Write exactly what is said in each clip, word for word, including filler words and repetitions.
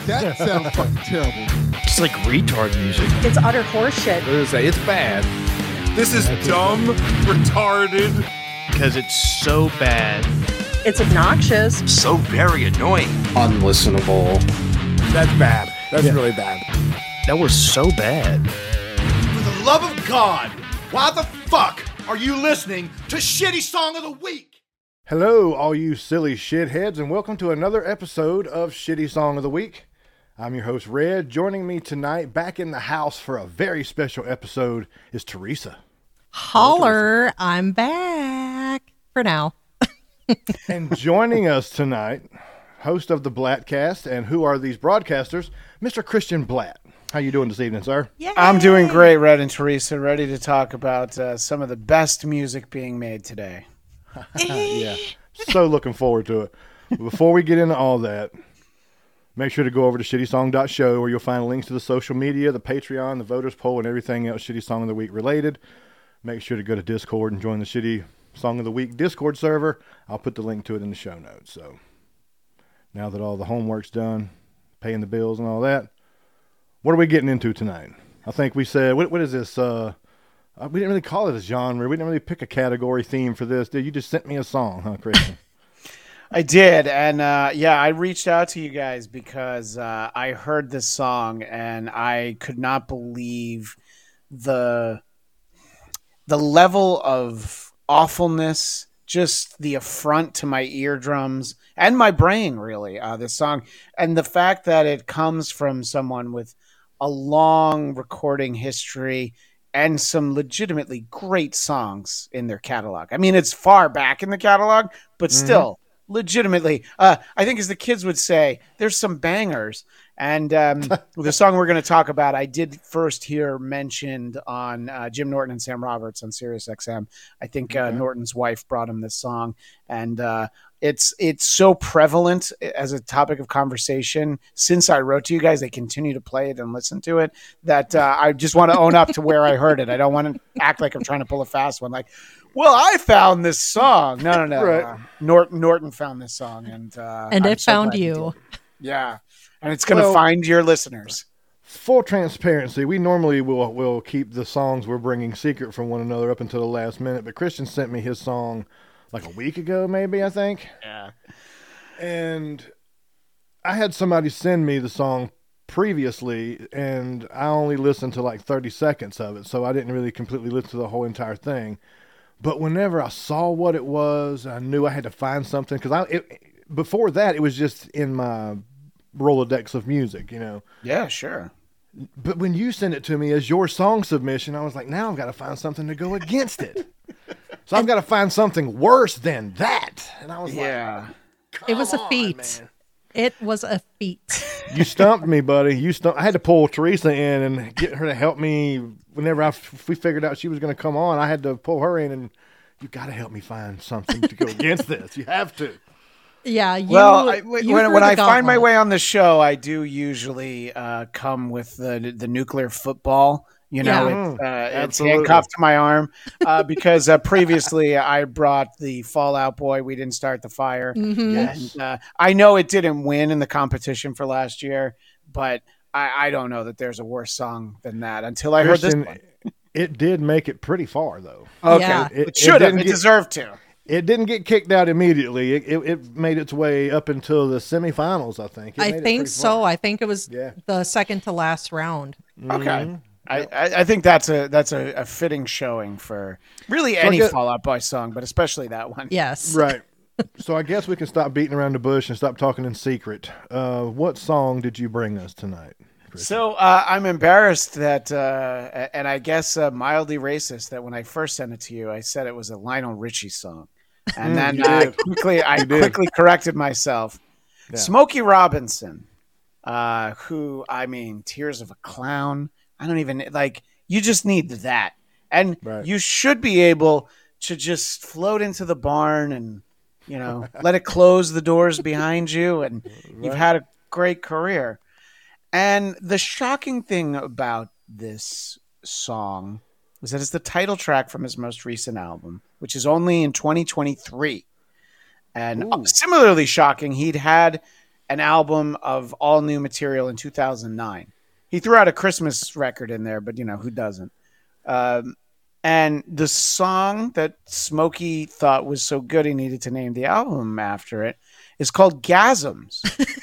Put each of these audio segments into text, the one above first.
That sounds fucking terrible. It's like retard music. It's utter horseshit. I was gonna say, it's bad. This is dumb, retarded. Because it's so bad. It's obnoxious. So very annoying. Unlistenable. That's bad. That's Yeah. really bad. That was so bad. For the love of God, why the fuck are you listening to Shitty Song of the Week? Hello, all you silly shitheads, and welcome to another episode of Shitty Song of the Week. I'm your host, Red. Joining me tonight, back in the house for a very special episode, is Teresa. Holler, I'm back for now. And joining us tonight, host of the Blatcast, and who are these broadcasters, Mister Christian Blatt. How you doing this evening, sir? Yay. I'm doing great, Red and Teresa, ready to talk about uh, some of the best music being made today. Yeah, so looking forward to it. Before we get into all that, make sure to go over to shitty song dot show where you'll find links to the social media, the Patreon, the voters poll, and everything else Shitty Song of the Week related. Make sure to go to Discord and join the Shitty Song of the Week Discord server. I'll put the link to it in the show notes. So now that all the homework's done, paying the bills and all that, what are we getting into tonight? I think we said, what, what is this? Uh, Uh, we didn't really call it a genre. We didn't really pick a category theme for this. Did you just sent me a song, huh, Christian? I did, and uh, yeah, I reached out to you guys because uh, I heard this song and I could not believe the the level of awfulness, just the affront to my eardrums and my brain, really. Uh, this song, and the fact that it comes from someone with a long recording history and some legitimately great songs in their catalog. I mean, it's far back in the catalog, but Mm-hmm. still, legitimately, uh, I think as the kids would say, there's some bangers. And um, the song we're going to talk about, I did first hear mentioned on uh, Jim Norton and Sam Roberts on Sirius X M. I think uh, Okay. Norton's wife brought him this song. And uh, it's it's so prevalent as a topic of conversation. Since I wrote to you guys, they continue to play it and listen to it, that uh, I just want to own up to where I heard it. I don't want to act like I'm trying to pull a fast one. Like, well, I found this song. No, no, no. Right. Uh, Norton, Norton found this song. And, uh, And I'm it so found glad he you. did. Yeah. And it's going to Well- find your listeners. Full transparency, we normally will will keep the songs we're bringing secret from one another up until the last minute, but Christian sent me his song like a week ago, maybe, I think. Yeah. And I had somebody send me the song previously, and I only listened to like thirty seconds of it, so I didn't really completely listen to the whole entire thing. But whenever I saw what it was, I knew I had to find something, because I it, before that, it was just in my Rolodex of music, you know. Yeah, sure. But when you sent it to me as your song submission, I was like, now I've got to find something to go against it. So I've got to find something worse than that. And I was Yeah. like, It was a "Come on, feat. man." It was a feat. You stumped me, buddy. You stumped. I had to pull Teresa in and get her to help me. Whenever I, we figured out she was going to come on, I had to pull her in, and you got to help me find something to go against this. You have to. Yeah. You, Well, I, you when, threw when the I find my gauntlet. way on the show, I do usually uh, come with the the nuclear football. You know, Yeah. it's, uh, it's Absolutely. handcuffed to my arm uh, because uh, previously I brought the Fallout Boy. We didn't start the fire. Mhm. Yes. And, uh, I know it didn't win in the competition for last year, but I, I don't know that there's a worse song than that until I heard this Christian, one. it did make it pretty far, though. Okay, Yeah. it, It- should it have. didn't It get- deserved to. It didn't get kicked out immediately. It, it, it made its way up until the semifinals, I think. It I made it think pretty so. far. I think it was Yeah. the second to last round. Okay. Mhm. I, I I think that's a that's a, a fitting showing for really any guess- Fall Out Boy song, but especially that one. Yes. Right. So I guess we can stop beating around the bush and stop talking in secret. Uh, what song did you bring us tonight, Christian? So uh, I'm embarrassed that, uh, and I guess uh, mildly racist, that when I first sent it to you, I said it was a Lionel Richie song, and Mm, then you uh, did. quickly I You did. quickly corrected myself. Yeah. Smokey Robinson, uh, who I mean, Tears of a Clown. I don't even like. You just need that, and Right. you should be able to just float into the barn and you know let it close the doors behind you, and you've Right. had a great career. And the shocking thing about this song was that it's the title track from his most recent album, which is only in twenty twenty-three. And Ooh. similarly shocking, he'd had an album of all new material in two thousand nine. He threw out a Christmas record in there, but you know, who doesn't? Um, and the song that Smokey thought was so good he needed to name the album after it is called Gasms.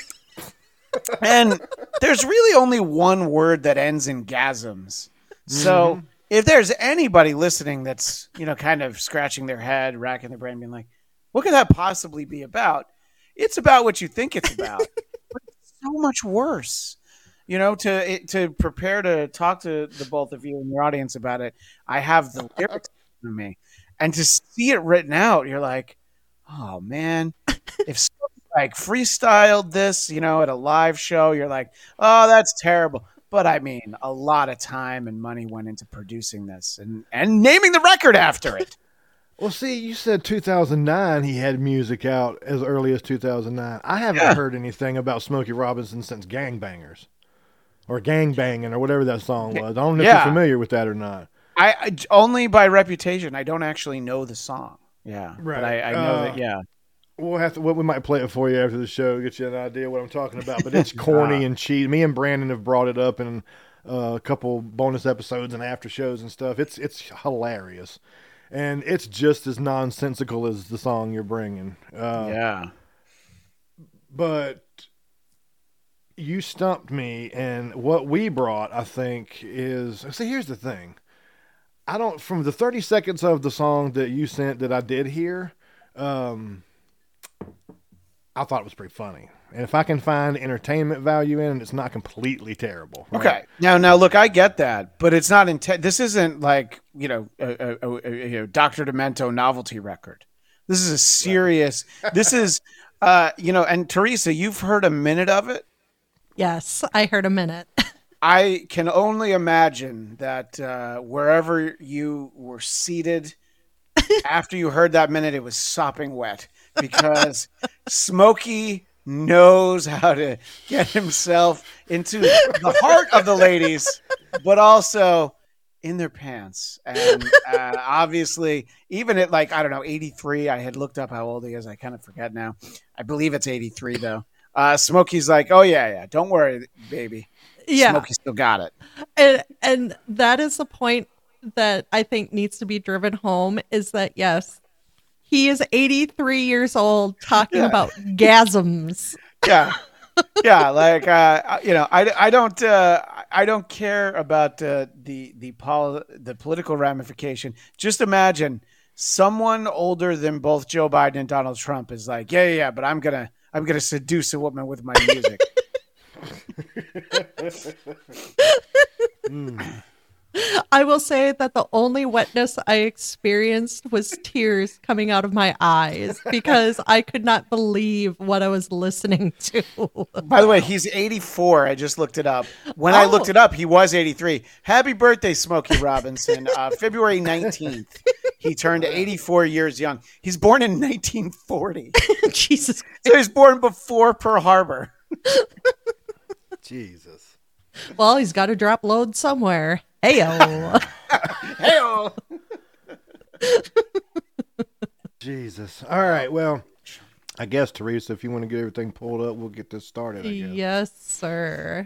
And there's really only one word that ends in gasms. So mm-hmm. if there's anybody listening that's, you know, kind of scratching their head, racking their brain, being like, what could that possibly be about? It's about what you think it's about. But it's so much worse. You know, to it, to prepare to talk to the both of you and your audience about it, I have the lyrics in me. And to see it written out, you're like, oh, man, if somebody like freestyled this, you know, at a live show, you're like, oh, that's terrible. But I mean, a lot of time and money went into producing this and, and naming the record after it. Well, see, you said two thousand nine he had music out as early as two thousand nine. I haven't yeah. heard anything about Smokey Robinson since Gangbangers or Gangbangin' or whatever that song was. I don't know yeah. if you're familiar with that or not. I, I only by reputation. I don't actually know the song. Yeah, right. But I, I know uh, that. Yeah. We'll have to. Well, we might play it for you after the show, get you an idea what I'm talking about. But it's corny and cheesy. Me and Brandon have brought it up in uh, a couple bonus episodes and after shows and stuff. It's it's hilarious, and it's just as nonsensical as the song you're bringing. Uh, yeah. But you stumped me, and what we brought, I think, is. See, here's the thing. I don't. From the thirty seconds of the song that you sent that I did hear. Um, I thought it was pretty funny. And if I can find entertainment value in it, it's not completely terrible. Right? Okay. Now, now look, I get that, but it's not intent. This isn't like, you know, a, a, a, a you know, Doctor Demento novelty record. This is a serious, right. this is, uh, you know, and Teresa, you've heard a minute of it? Yes, I heard a minute. I can only imagine that uh, wherever you were seated after you heard that minute, it was sopping wet. Because Smokey knows how to get himself into the heart of the ladies, but also in their pants. And uh, obviously, even at like, I don't know, eighty-three, I had looked up how old he is. I kind of forget now. I believe it's eighty-three, though. Uh, Smokey's like, oh, yeah, yeah, don't worry, baby. Yeah. Smokey still got it. And, and that is the point that I think needs to be driven home is that, yes, he is eighty-three years old talking yeah. about gasms. Yeah. Yeah. Like, uh, you know, I, I don't, uh, I don't care about uh, the, the, pol- the political ramification. Just imagine someone older than both Joe Biden and Donald Trump is like, yeah, yeah, yeah but I'm going to, I'm going to seduce a woman with my music. mm. I will say that the only wetness I experienced was tears coming out of my eyes because I could not believe what I was listening to. By the way, he's eighty-four. I just looked it up. When oh. I looked it up, he was eighty-three. Happy birthday, Smokey Robinson. Uh, February nineteenth. He turned eighty-four years young. He's born in nineteen forty. Jesus. So he's born before Pearl Harbor. Jesus. Well, he's got to drop load somewhere. Heyo. Heyo. Jesus. All right. Well, I guess, Teresa, if you want to get everything pulled up, we'll get this started, I guess. Yes, sir.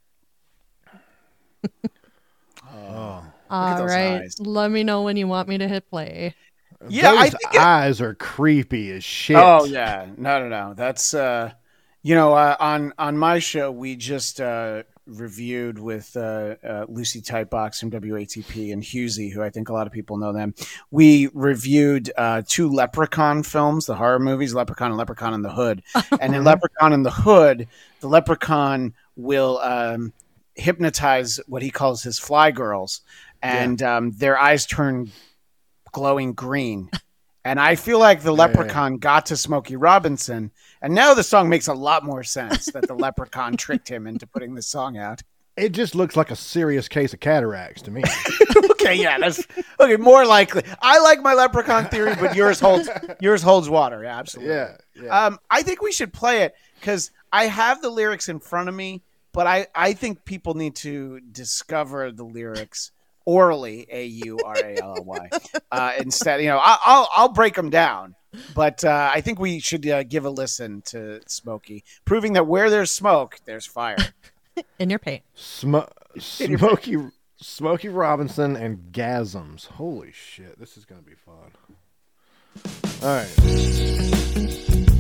Oh. All right. Eyes. Let me know when you want me to hit play. Yeah, Those I think eyes it... are creepy as shit. Oh, yeah. No, no, no. That's, uh, you know, uh, on, on my show, we just, uh, reviewed with uh, uh, Lucy Tightbox from W A T P and Husey, who I think a lot of people know them. We reviewed uh, two Leprechaun films, the horror movies, Leprechaun and Leprechaun in the Hood. And in Leprechaun in the Hood, the Leprechaun will um, hypnotize what he calls his fly girls, and yeah. um, their eyes turn glowing green. And I feel like the Leprechaun yeah, yeah. got to Smokey Robinson, and now the song makes a lot more sense that the Leprechaun tricked him into putting this song out. It just looks like a serious case of cataracts to me. Okay, yeah, that's okay. More likely, I like my Leprechaun theory, but yours holds yours holds water. Yeah, absolutely. Yeah, yeah. Um, I think we should play it because I have the lyrics in front of me, but I I think people need to discover the lyrics. Orally, A U R A L L Y. Uh, instead, you know, I, I'll I'll break them down, But uh, I think we should uh, give a listen to Smokey, proving that where there's smoke, there's fire. In your paint. Sm- Smokey Smokey Robinson and Gasms. Holy shit, this is gonna be fun. All right.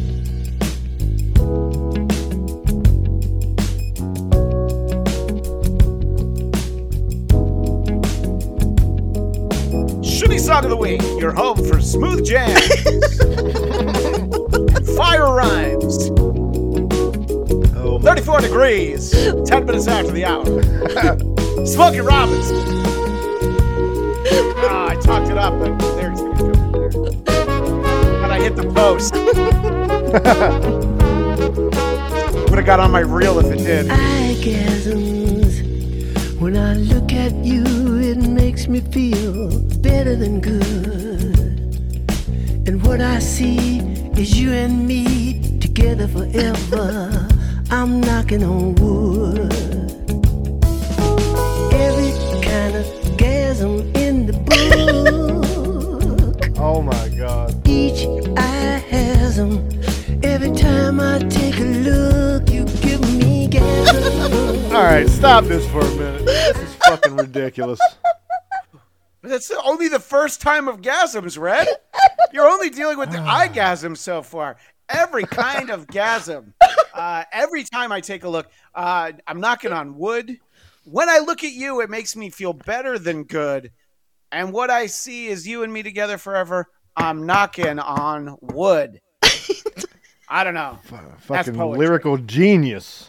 Shitty Song of the Week, your home for smooth jams, fire rhymes. Oh, my- thirty-four degrees, ten minutes after the hour. Smokey Robinson. Ah, I talked it up, but there's gonna come there. And I hit the post. Would have got on my reel if it did. Orgasms. When I look at you, it makes me feel better than good. And what I see is you and me together forever. I'm knocking on wood. Every kind of gasm in the book. Oh my God. Each eye has 'em. Every time I take a look, you give me gasm. All right, stop this for a minute. This is fucking ridiculous. That's only the first time of gasms, Red. You're only dealing with the eye-gasm so far. Every kind of gasm. Uh, every time I take a look, uh, I'm knocking on wood. When I look at you, it makes me feel better than good. And what I see is you and me together forever. I'm knocking on wood. I don't know. F- fucking lyrical genius.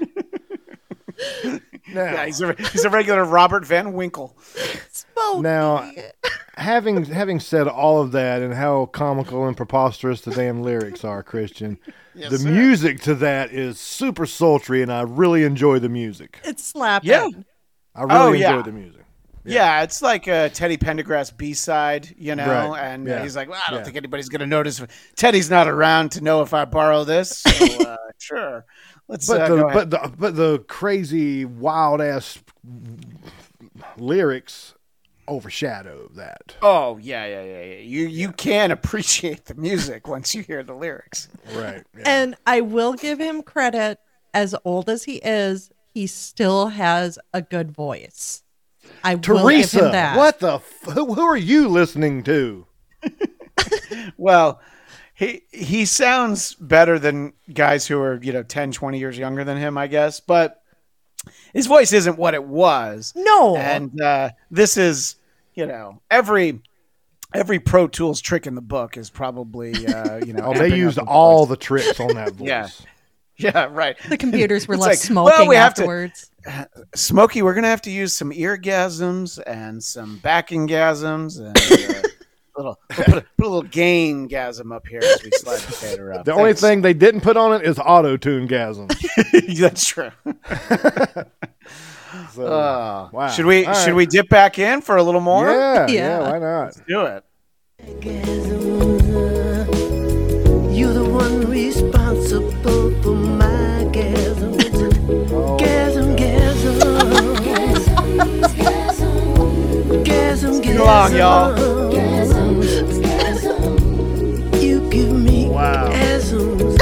Now, Yeah, he's a, he's a regular Robert Van Winkle. Smokey. now having having said all of that and how comical and preposterous the damn lyrics are, Christian, Yes, the sir. music to that is super sultry, and I really enjoy the music. It's slapping. Yeah. I really Oh, enjoy yeah. the music. Yeah, it's like a Teddy Pendergrass B-side, you know, Right, and yeah, he's like, well, I don't yeah. think anybody's going to notice. Teddy's not around to know if I borrow this, so uh, sure. Let's But uh, the go ahead. but the but the crazy wild ass lyrics overshadow that. Oh, yeah, yeah, yeah, yeah. You, you can appreciate the music once you hear the lyrics. Right. Yeah. And I will give him credit. As old as he is, he still has a good voice. I will give Teresa, him that. what the f- who, who are you listening to? Well, he he sounds better than guys who are, you know, ten, twenty years younger than him, I guess. But his voice isn't what it was. No. And uh, this is, you know, every every Pro Tools trick in the book is probably, uh, you know. Oh, they amping used up the all voice. the tricks on that voice. Yeah. Yeah, right. The computers were It's left like, smoking well, we have to- afterwards. Smokey, we're going to have to use some eargasms and some backing-gasms and uh, little, we'll put, a, put a little gain-gasm up here as we slide the fader up. The only Thanks. thing they didn't put on it is auto-tune gasm. That's true. So, Uh, wow. Should we All should right. we dip back in for a little more? Yeah, yeah, Yeah. why not? Do it. You're the one responsible for my gasms. Gasm, gasm. Gasm, Sing along, y'all. You give me Wow. gasms.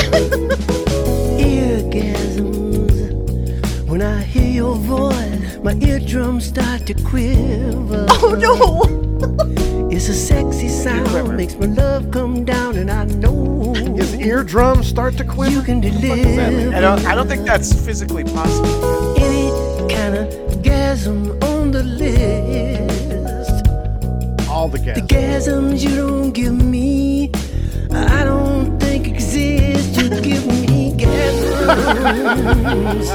Eargasms. When I hear your voice, my eardrums start to quiver. Oh no! It's a sexy sound, makes my love come down, and I know His eardrums start to you quiver. can that mean? deliver I don't I don't think that's physically possible. any kind of gasm on the list. All the The gasm. gasms you don't give me, I don't think exist. You give me gasms,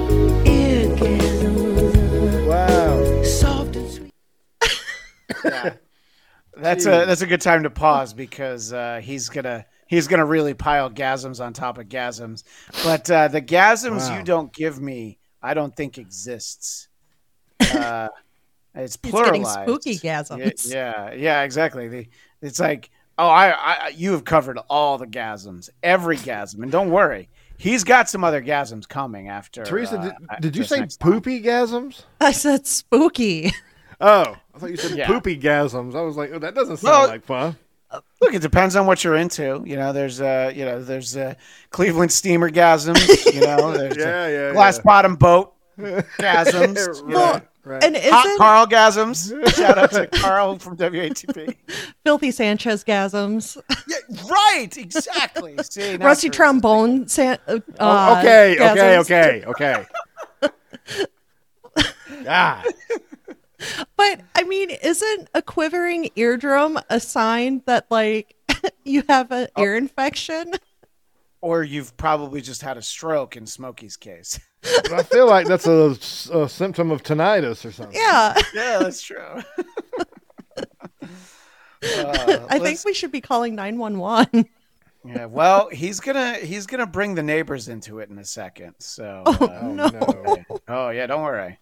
eargasms, Wow. soft and sweet. Yeah. That's a that's a good time to pause because uh, he's gonna he's gonna really pile gasms on top of gasms. But uh, the gasms Wow. you don't give me, I don't think exists. Uh, it's He's getting pluralized. spooky gasms. Yeah, yeah, yeah, exactly. The, it's like, oh, I, I, you have covered all the gasms, every gasm, and don't worry, he's got some other gasms coming after. Teresa, uh, did, uh, did you this say next song. poopy gasms? I said spooky. Oh, I thought you said Yeah. poopy gasms. I was like, oh, that doesn't sound Well- like fun. Look, it depends on what you're into. You know, there's uh, you know, there's uh, Cleveland steamer gasms. You know, there's Yeah, yeah, glass yeah. bottom boat gasms. you know. Well, Right. and Hot isn't Carl gasms. Shout out to Carl from W A T P. Filthy Sanchez gasms? Yeah, right, exactly. See, now Rusty Teresa's trombone. San- uh, Oh, okay, okay, gasms. okay, okay. God. But I mean, isn't a quivering eardrum a sign that like you have an Oh. ear infection? Or you've probably just had a stroke in Smokey's case. But I feel like that's a, a symptom of tinnitus or something. Yeah. Yeah, that's true. Uh, I think let's- we should be calling nine one one. Yeah, well, he's gonna he's gonna bring the neighbors into it in a second. So, Oh, uh, no. no. oh yeah, don't worry.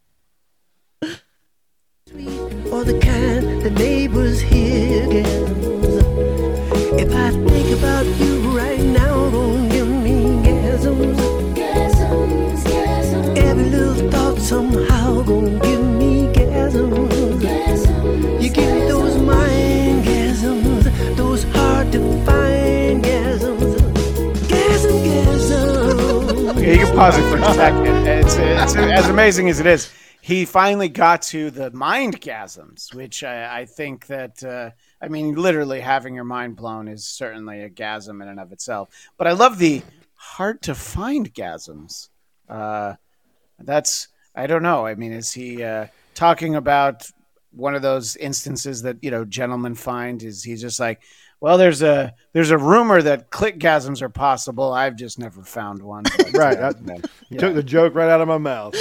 Or the kind the neighbors hear gasms. If I think about you right now, don't give me gasms. Gasms, gasms. Every little thought somehow gon' give me gasms. Gasms. You give me those mind gasms, those hard to find gasms. Gasm, gasm. Yeah, you can pause it for a second. It's, it's as amazing as it is. He finally got to the mind gasms, which I, I think that, uh, I mean, literally having your mind blown is certainly a gasm in and of itself. But I love the hard to find gasms. Uh, that's, I don't know. I mean, is he uh, talking about one of those instances that, you know, gentlemen find? Is he just like, well, there's a there's a rumor that click gasms are possible. I've just never found one. But, Right. uh, I yeah. took the joke right out of my mouth.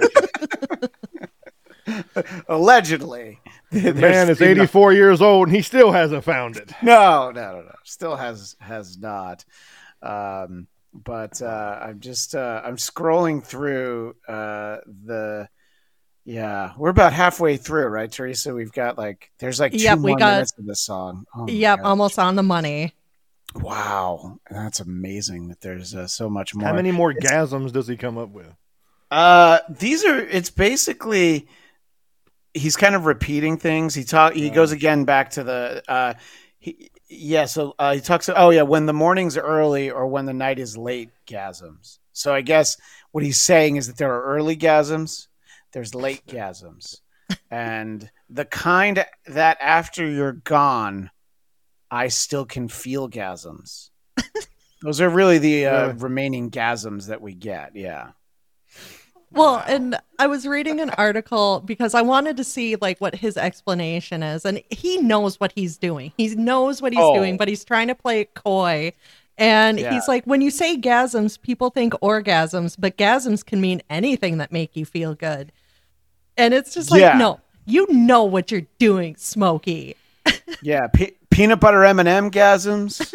Allegedly, The man is eighty-four years old and he still hasn't found it. No, no, no, no. Still has has not. Um, but uh, I'm just uh, I'm scrolling through uh, the. Yeah, we're about halfway through, right, Teresa? We've got like there's like two Yep, we more got- minutes of the song. Oh my Yep, God. almost on the money. Wow, that's amazing that there's uh, so much more. How many more gasms does he come up with? Uh, these are. It's basically he's kind of repeating things. He talk. He goes again back to the. Uh, he yeah. So uh, he talks. Oh yeah, when the morning's early or when the night is late, gasms. So I guess what he's saying is that there are early gasms, there's late gasms, and the kind that after you're gone, I still can feel gasms. Those are really the uh, Really? remaining gasms that we get. Yeah. Well, and I was reading an article because I wanted to see like what his explanation is, and he knows what he's doing. He knows what he's Oh. doing, but he's trying to play it coy. And Yeah. he's like, when you say gasms, people think orgasms, but gasms can mean anything that make you feel good. And it's just like, Yeah. no, you know what you're doing, Smokey. Yeah, pe- peanut butter M and M gasms,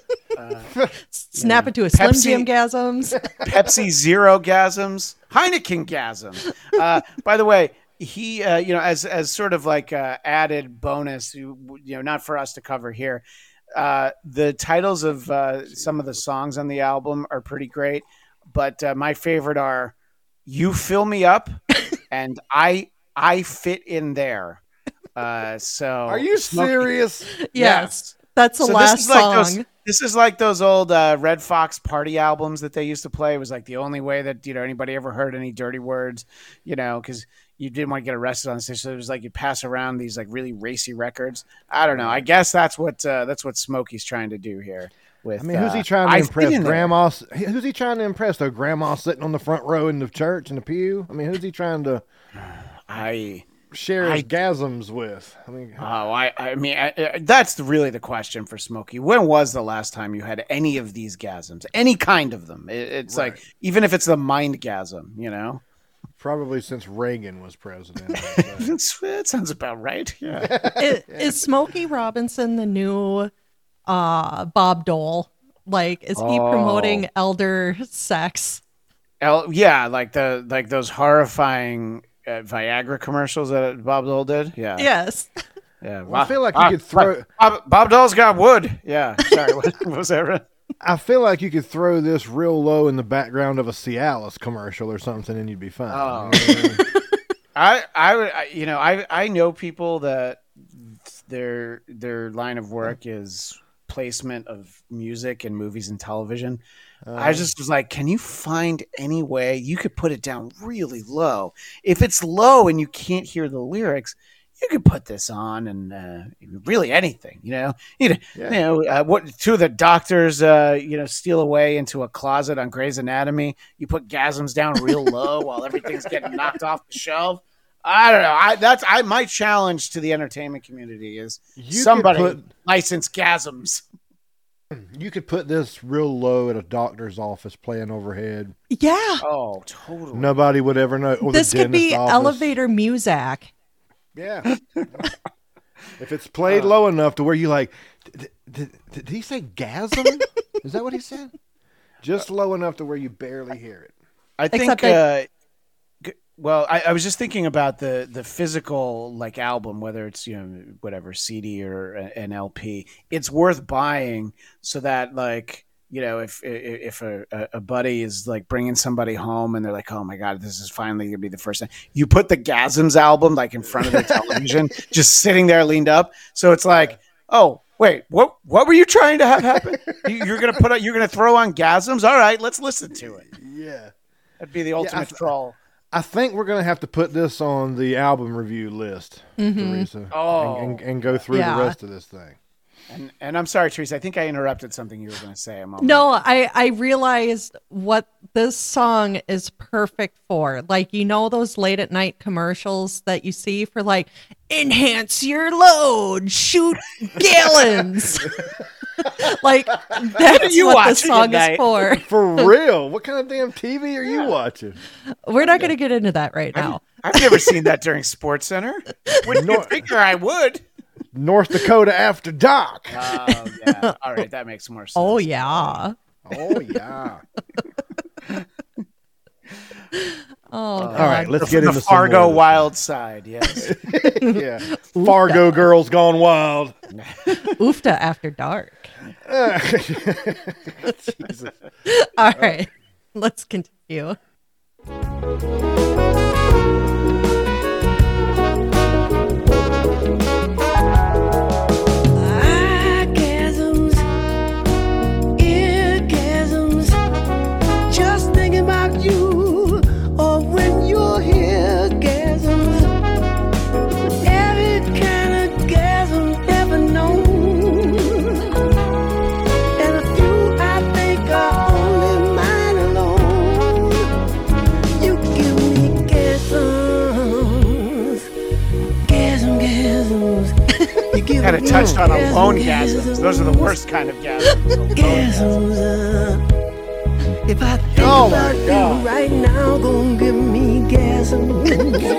Snap Yeah. it to a Slim Pepsi- Jim gasms. Pepsi Zero gasms, Heineken gasms. Uh, by the way, he, uh, you know, as as sort of like uh, added bonus, you, you know, not for us to cover here. Uh, the titles of uh, some of the songs on the album are pretty great, but uh, my favorite are "You Fill Me Up" and "I I Fit in There." Uh, so, Are you Smokey- serious? Yes, that's the So last this is like song. those, this is like those old uh, Red Fox party albums that they used to play. It was like the only way that, you know, anybody ever heard any dirty words, you know, because you didn't want to get arrested on stage. So it was like you pass around these like really racy records. I don't know. I guess that's what uh, that's what Smokey's trying to do here. With I mean, who's uh, he trying to I impress? Fit in There. Grandma? Who's he trying to impress? Though grandma sitting on the front row in the church in the pew. I mean, who's he trying to I. share his I- gasms with? I mean, Oh, I, I mean, I, I, that's the, really the question for Smokey. When was the last time you had any of these gasms? Any kind of them? It, it's Right. like, even if it's the mind gasm, you know? probably since Reagan was president. It's, it sounds about right. Yeah. is, is Smokey Robinson the new uh, Bob Dole? Like, is he Oh. promoting elder sex? El, yeah, like the like those horrifying uh, Viagra commercials that Bob Dole did. Yeah. Yes. Yeah. Well, I feel like you Bob- could throw- Bob, Bob Dole's got wood. Yeah. Sorry. what, what was that? Ren? I feel like you could throw this real low in the background of a Cialis commercial or something, and you'd be fine. Oh. I, I would, I- you know, I, I know people that their their line of work is placement of music in movies and television. Uh, I just was like, can you find any way you could put it down really low? If it's low and you can't hear the lyrics, you could put this on and uh, really anything, you know. You know, yeah. you know uh, what? Two of the doctors, uh, you know, steal away into a closet on Grey's Anatomy. You put Gasms down real low while everything's getting knocked off the shelf. I don't know. I that's I my challenge to the entertainment community is you somebody put, license Gasms. You could put this real low at a doctor's office playing overhead. Yeah. Oh, totally. Nobody would ever know. Or this the could be office. elevator music. Yeah. If it's played uh, low enough to where you like, did, did, did he say gasm? Is that what he said? Just low enough to where you barely hear it. I think. Except uh, Well, I, I was just thinking about the the physical like album, whether it's you know whatever C D or an L P. It's worth buying so that like you know if if a, a buddy is like bringing somebody home and they're like, oh my god, this is finally gonna be the first time. You put the Gasms album like in front of the television, just sitting there leaned up, so it's like, oh wait, what what were you trying to have happen? You're gonna put you're gonna throw on Gasms? All right, let's listen to it. Yeah, that'd be the ultimate yeah, troll. I think we're going to have to put this on the album review list, mm-hmm. Teresa, oh. and, and, and go through yeah. the rest of this thing. And and I'm sorry, Teresa. I think I interrupted something you were going to say a moment. No, I, I realized what this song is perfect for. Like, you know those late at night commercials that you see for like, enhance your load, shoot gallons. Like, that's you what this song is for. For real? What kind of damn T V are you watching? We're not going to get into that right now. I've, I've never seen that during Sports Center. Wouldn't you figure I would? North Dakota After Dark. Oh, yeah. All right, that makes more sense. Oh, yeah. Oh, yeah. Oh, God. All right, let's the, get the into Fargo some more Wild Side, yes. Yeah. Fargo Girls Gone Wild. Oofta After Dark. Jesus. All right, let's continue. Kind of touched on alone gasms. Those are the worst kind of gasms. gasms. Uh, if I think oh about you right now, gon' give me gasms.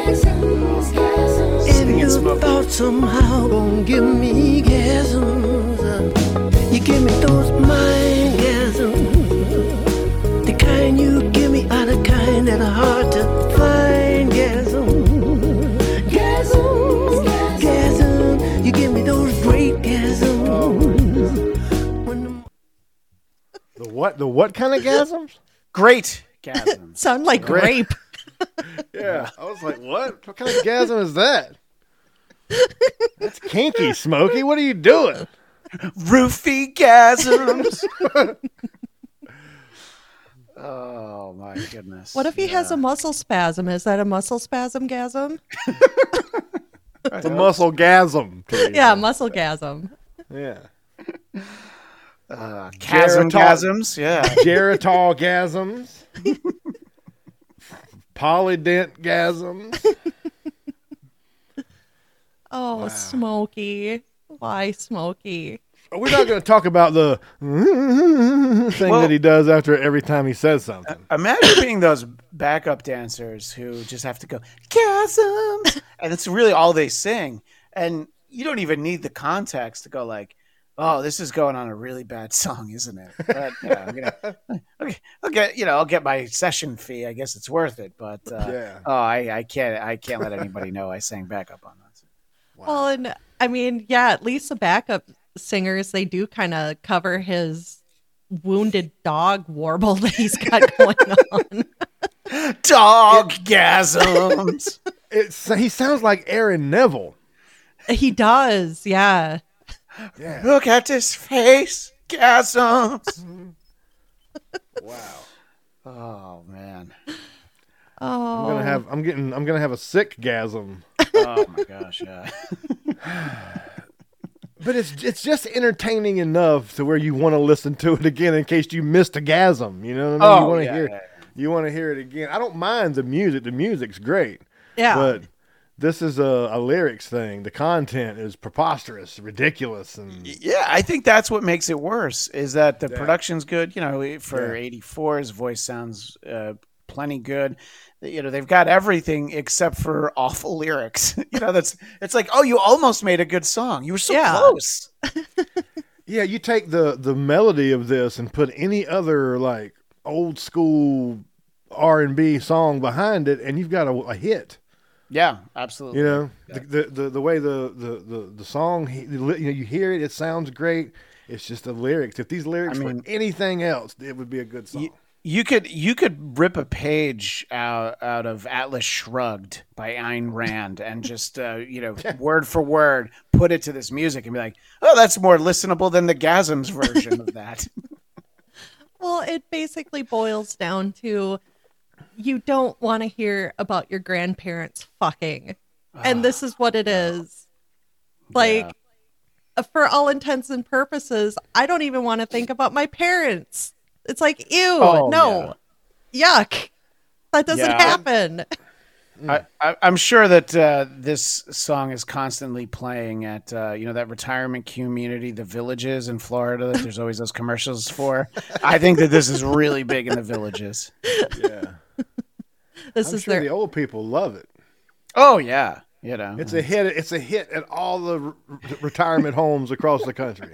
And your thoughts somehow gon' give me gasms. Uh, you give me those mind gasms. The kind you give me are the kind that are hard to find gasms. Gasms. Gasms. You give me those great gasms. The what? The what kind of gasms? Great gasms. Sound like grape. Yeah, I was like, what? What kind of gasm is that? That's kinky, Smokey. What are you doing? Roofie gasms. Oh my goodness. What if he yeah. has a muscle spasm? Is that a muscle spasm gasm? It's a muscle gasm. Teresa. Yeah, muscle gasm. Yeah. Uh, chasm gasms. Yeah. Geritol gasms. Polydent gasms. Oh, wow. Smokey. Why Smokey? We're not going to talk about the thing well, that he does after every time he says something. Imagine being those backup dancers who just have to go, gasms. And it's really all they sing. And you don't even need the context to go like, oh, this is going on a really bad song, isn't it? But yeah, I'm gonna, okay, I'll get, you know, I'll get my session fee. I guess it's worth it. But uh, yeah. oh, I, I can't, I can't let anybody know I sang backup on that. Wow. Well, and I mean, yeah, at least the backup singers, they do kind of cover his wounded dog warble that he's got going on. Dog gasms. It's he sounds like Aaron Neville. He does, yeah. Yeah. Look at his face, gasms. Wow. Oh man. Oh. I'm gonna have. I'm getting. I'm gonna have a sick gasm. Oh my gosh. Yeah. But it's it's just entertaining enough to where you want to listen to it again in case you missed a gasm. You know what I mean? Oh, you want to yeah, hear. yeah, You want to hear it again. I don't mind the music. The music's great. Yeah. But this is a, a lyrics thing. The content is preposterous, ridiculous, and Yeah, I think that's what makes it worse. Is that the Yeah. production's good? You know, for Yeah. eighty-four, his voice sounds uh, plenty good. You know, they've got everything except for awful lyrics. You know, that's it's like, oh, you almost made a good song. You were so Yeah. close. yeah, you take the the melody of this and put any other like old school R and B song behind it, and you've got a, a hit. Yeah, absolutely. You know, the, the the the way the the the, the song, he- the li- you know, you hear it, it sounds great. It's just the lyrics. If these lyrics I mean- were anything else, it would be a good song. You, you could you could rip a page out out of Atlas Shrugged by Ayn Rand and just uh, you know word for word put it to this music and be like, oh, that's more listenable than the Gasms version of that. Well, it basically boils down to you don't want to hear about your grandparents fucking. And this is what it is. Like, uh, for all intents and purposes, I don't even want to think about my parents. It's like, ew, Oh, no, yuck. That doesn't Yeah. happen. I, I, I'm sure that uh, this song is constantly playing at uh, you know that retirement community, the Villages in Florida. That there's always those commercials for. I think that this is really big in the Villages. Yeah, This I'm is sure their the old people love it. Oh yeah, you know It's a hit. It's a hit at all the re- retirement homes across the country.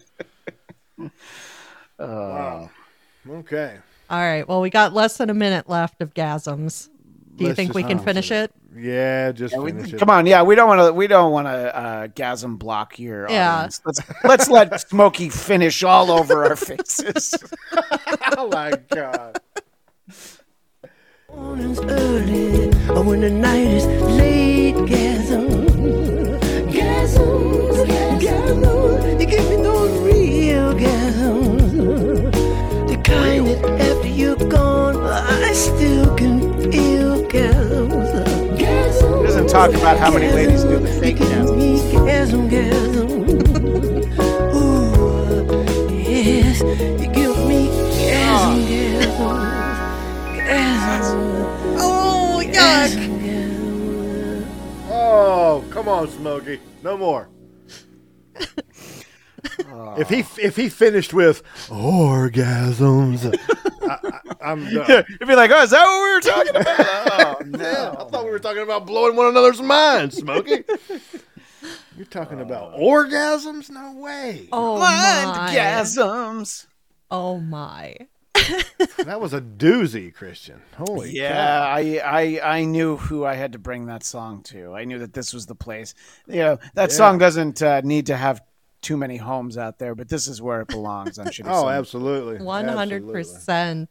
Wow. Okay. All right. Well, we got less than a minute left of gasms. Do you Let's think just we can answer finish it. it? Yeah, just Yeah, we- finish it. come on, yeah, we don't want to. We don't want to uh, gasm block your Yeah. audience. Let's let's let Smokey finish all over our faces. Oh my god. Morning's early, or when the night is late, gasm, gasm, gasm. You give me those real gasms, the kind that after you're gone, I still can feel gasms. Gasm. He doesn't talk about how many ladies do the fake gasm. Gasm, gasm. Ooh, yes, you give me gasm, gasm. Oh, yuck. Oh, come on, Smokey. No more. If he if he finished with orgasms, I, I, I'm done. You'd be like, oh, is that what we were talking about? Oh, no. Yeah, I thought we were talking about blowing one another's minds, Smokey. You're talking about orgasms? No way. Oh, my. Gasms. Oh, my. That was a doozy, Christian. Holy Yeah, cow. I, I I knew who I had to bring that song to. I knew that this was the place. You know, that Yeah. song doesn't uh, need to have too many homes out there, but this is where it belongs on Shitty Oh, Song. absolutely. one hundred percent.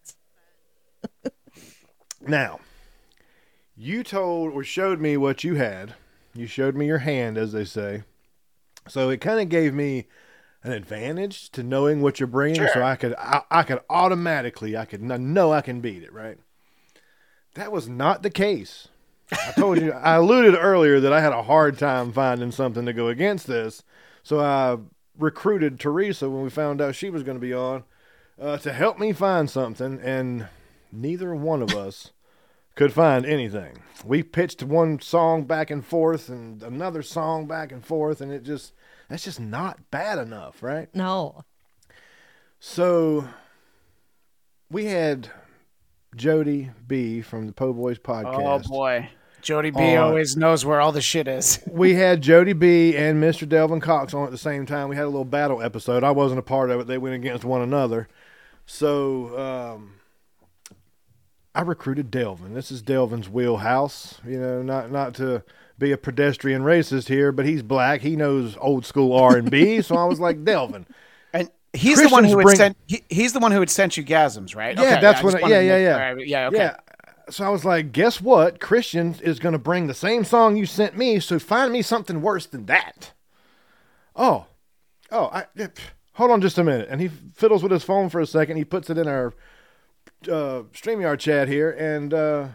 Now, you told or showed me what you had. You showed me your hand, as they say. So it kind of gave me an advantage to knowing what you're bringing, Sure. so I could I, I could automatically I could I know I can beat it, right? That was not the case. I told you I alluded earlier that I had a hard time finding something to go against this, so I recruited Teresa when we found out she was going to be on uh, to help me find something, and neither one of us could find anything. We pitched one song back and forth and another song back and forth, and it just that's just not bad enough, right? No. So we had Jody B from the Po Boys podcast. Oh boy, Jody B Uh, always knows where all the shit is. We had Jody B and Mister Delvin Cox on at the same time. We had a little battle episode. I wasn't a part of it. They went against one another. So um, I recruited Delvin. This is Delvin's wheelhouse. You know, not not to be a pedestrian racist here, but he's black. He knows old school R and B. So I was like, Delvin. And he's the one Christians who would bring- send. He, he's the one who would send you gasms, right? Yeah, Okay, that's I what just I- wanted yeah, to yeah, make- yeah. all right, yeah. Okay. Yeah. so I was like, guess what? Christian is going to bring the same song you sent me, so find me something worse than that. Oh, oh, I, hold on just a minute. And he fiddles with his phone for a second. He puts it in our uh, StreamYard chat here, and uh,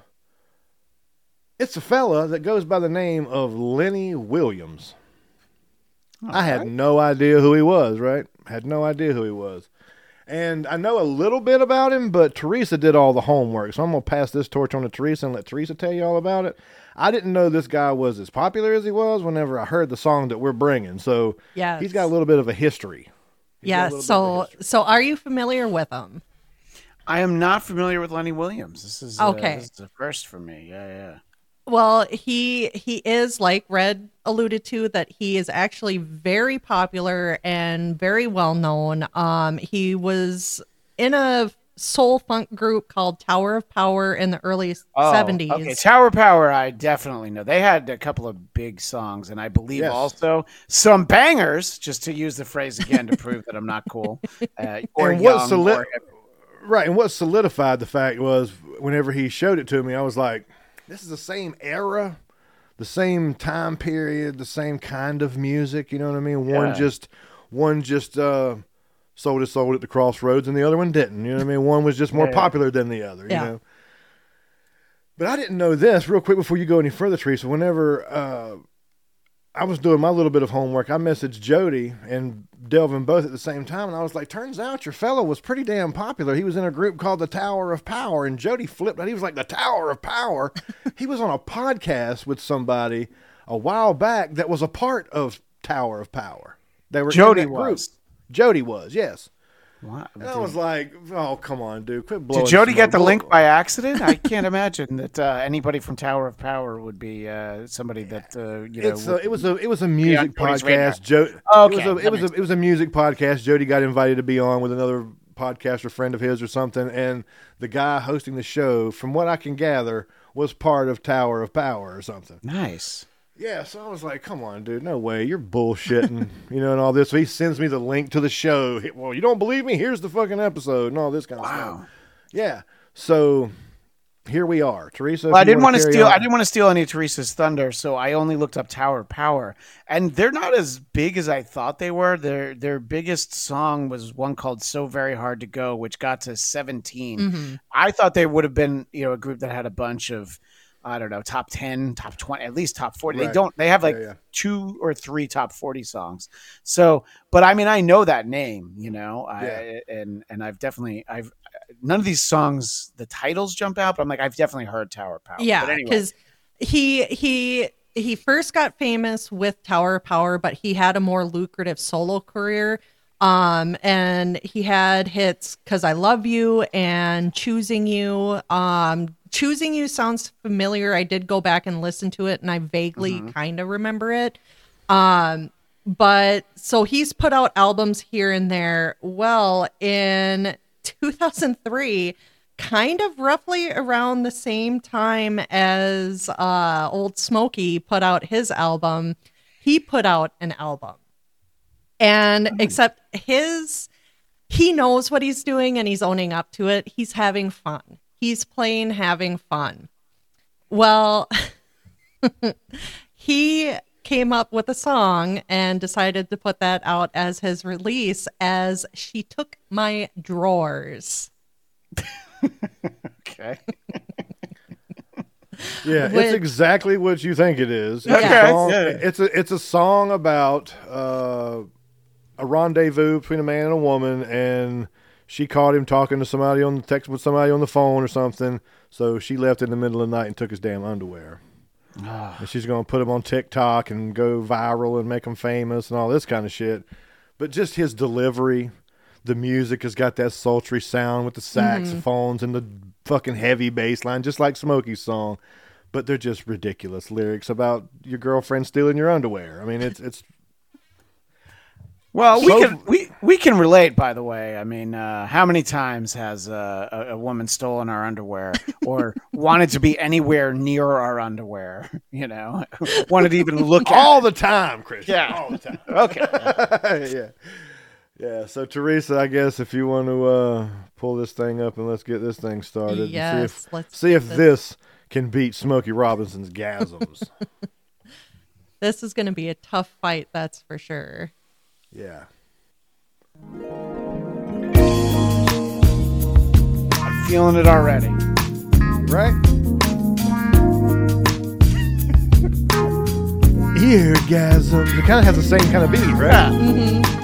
it's a fella that goes by the name of Lenny Williams. All I had right. no idea who he was, right? Had no idea who he was. And I know a little bit about him, but Teresa did all the homework. So I'm going to pass this torch on to Teresa and let Teresa tell you all about it. I didn't know this guy was as popular as he was whenever I heard the song that we're bringing. So yes. he's got a little bit of a history. He's yeah. So, so are you familiar with him? I am not familiar with Lenny Williams. This is, okay. uh, this is a first for me. Yeah, yeah. Well, he he is, like Red alluded to, that he is actually very popular and very well known. Um, he was in a soul funk group called Tower of Power in the early oh, seventies. Okay, Tower of Power, I definitely know. They had a couple of big songs, and I believe yes. also some bangers, just to use the phrase again to prove that I'm not cool. Uh, or and young, what soli- or Right, and what solidified the fact was whenever he showed it to me, I was like, this is the same era, the same time period, the same kind of music. You know what I mean? One yeah. just, one just uh, sold his soul at the crossroads, and the other one didn't. You know what I mean? One was just more yeah, popular yeah. than the other. Yeah. You know. But I didn't know this. Real quick before you go any further, Teresa. Whenever uh, I was doing my little bit of homework, I messaged Jody and Delvin both at the same time, and I was like, turns out your fellow was pretty damn popular. He was in a group called the Tower of Power, and Jody flipped out. He was like, the Tower of Power? He was on a podcast with somebody a while back that was a part of Tower of Power. They were Jody in that group. was. Jody was, yes. What? And I was like, oh, come on, dude. Quit blowing Did Jody smoke. get the link by accident? I can't imagine that uh, anybody from Tower of Power would be uh, somebody that, uh, you know. It's a, it was a it was a music yeah, podcast. Jo- oh, okay. It was, a, it, was a, it was a music podcast. Jody got invited to be on with another podcaster friend of his or something. And the guy hosting the show, from what I can gather, was part of Tower of Power or something. Nice. Yeah, so I was like, come on, dude, no way, you're bullshitting, you know, and all this. So he sends me the link to the show. Well, you don't believe me? Here's the fucking episode and all this kind of wow. stuff. Yeah, so here we are. Teresa, well, I didn't want to steal on. I didn't want to steal any of Teresa's thunder, so I only looked up Tower of Power. And they're not as big as I thought they were. Their their biggest song was one called So Very Hard to Go, which got to seventeen. Mm-hmm. I thought they would have been, you know, a group that had a bunch of I don't know, top ten, top twenty, at least top forty. Right. They don't, they have like yeah, yeah. two or three top forty songs. So, but I mean, I know that name, you know, yeah. I, and, and I've definitely, I've, none of these songs, the titles jump out, but I'm like, I've definitely heard Tower of Power. Yeah. But anyway. Cause he, he, he first got famous with Tower of Power, but he had a more lucrative solo career. Um, and he had hits Cause I Love You and Choosing You. Um, Choosing You sounds familiar. I did go back and listen to it, and I vaguely mm-hmm. kind of remember it. Um, but so he's put out albums here and there. Well, in two thousand three, kind of roughly around the same time as uh, Old Smokey put out his album, he put out an album. And mm-hmm. except his, he knows what he's doing, and he's owning up to it. He's having fun. He's playing, having fun. Well, he came up with a song and decided to put that out as his release as She Took My Drawers. Okay. Yeah, Which, it's exactly what you think it is. It's, okay. a, song, yeah. it's, a, it's a song about uh, a rendezvous between a man and a woman, and she caught him talking to somebody on the text with somebody on the phone or something. So she left in the middle of the night and took his damn underwear. Oh. And she's going to put him on TikTok and go viral and make him famous and all this kind of shit. But just his delivery, the music has got that sultry sound with the saxophones mm-hmm. and the fucking heavy bass line, just like Smokey's song. But they're just ridiculous lyrics about your girlfriend stealing your underwear. I mean, it's it's. Well, we so, can we, we can relate. By the way, I mean, uh, how many times has uh, a, a woman stolen our underwear or wanted to be anywhere near our underwear? You know, wanted to even look at all it. the time, Chris. Yeah, all the time. Okay. yeah, Yeah, so Teresa, I guess if you want to uh, pull this thing up and let's get this thing started. Yes, and see if, let's see if get this can beat Smokey Robinson's gasms. This is going to be a tough fight, that's for sure. Yeah. I'm feeling it already. Right? Eargasms. It kind of has the same kind of beat, right? Yeah. Mm-hmm.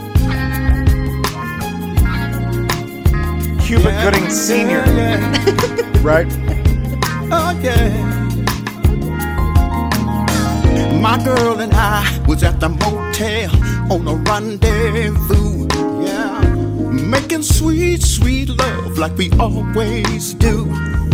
Cuba Gooding Senior Right? Oh, yeah. My girl and I was at the motel on a rendezvous. Yeah. Making sweet, sweet love like we always do.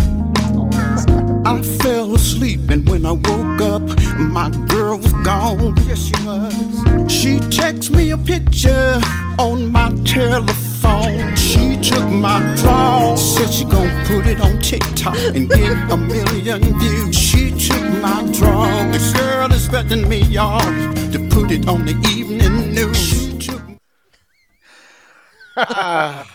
I fell asleep, and when I woke up, my girl was gone. Yes, she was. She texted me a picture on my telephone. She took my draw, said she gon' put it on TikTok and get a million views. She took my draw. The girl is expecting me, y'all, to put it on the evening news. She took uh,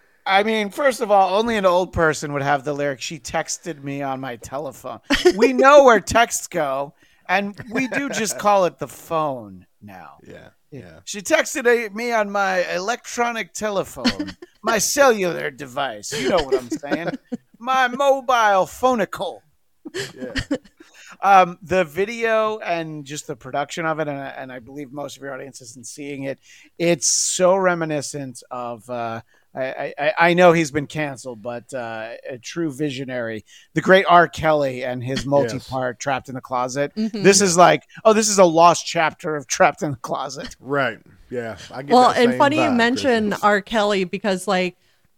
I mean, first of all, only an old person would have the lyric, she texted me on my telephone. We know where texts go, and we do just call it the phone now. Yeah, yeah. She texted me on my electronic telephone, my cellular device. You know what I'm saying? My mobile phonicle. Yeah. Um, the video and just the production of it, and, and I believe most of your audience isn't seeing it, it's so reminiscent of... Uh, I, I, I know he's been canceled, but uh, a true visionary, the great R. Kelly and his multi-part yes. Trapped in the Closet. Mm-hmm. This is like, oh, this is a lost chapter of Trapped in the Closet. Right. Yeah. I get well, that and same funny vibe, you mention Christmas. R. Kelly because, like,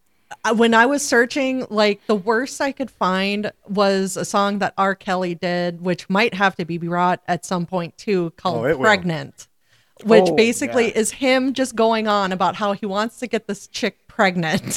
when I was searching, like, the worst I could find was a song that R. Kelly did, which might have to be brought at some point too, called oh, Pregnant. Which oh, basically yeah. is him just going on about how he wants to get this chick pregnant.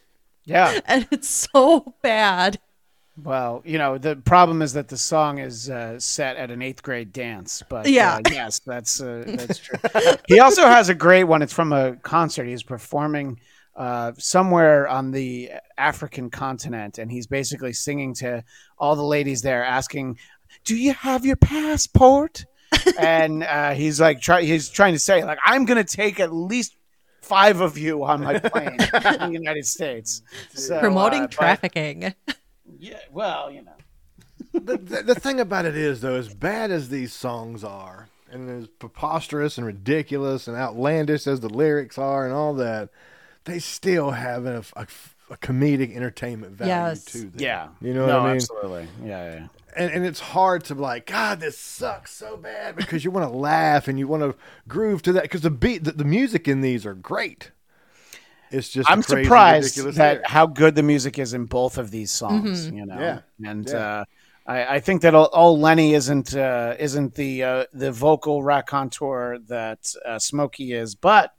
Yeah. And it's so bad. Well, you know, the problem is that the song is uh, set at an eighth grade dance. But yeah. uh, yes, that's uh, that's true. He also has a great one. It's from a concert. He's performing uh, somewhere on the African continent. And he's basically singing to all the ladies there asking, do you have your passport? And uh, he's like, try, he's trying to say, like, I'm going to take at least five of you on my plane in the United States. So, Promoting uh, trafficking. But, yeah, well, you know. the, the, the thing about it is, though, as bad as these songs are, and as preposterous and ridiculous and outlandish as the lyrics are and all that, they still have a, a, a comedic entertainment value yes. to them. Yeah. You know no, what I mean? Absolutely. Yeah, yeah. And, and it's hard to be like, God, this sucks so bad, because you want to laugh and you want to groove to that, because the beat, the, the music in these are great. It's just I'm crazy, surprised ridiculous that lyrics. how good the music is in both of these songs. Mm-hmm. You know, Yeah. and Yeah. Uh, I, I think that old, old Lenny isn't uh, isn't the uh, the vocal raconteur that uh, Smokey is, but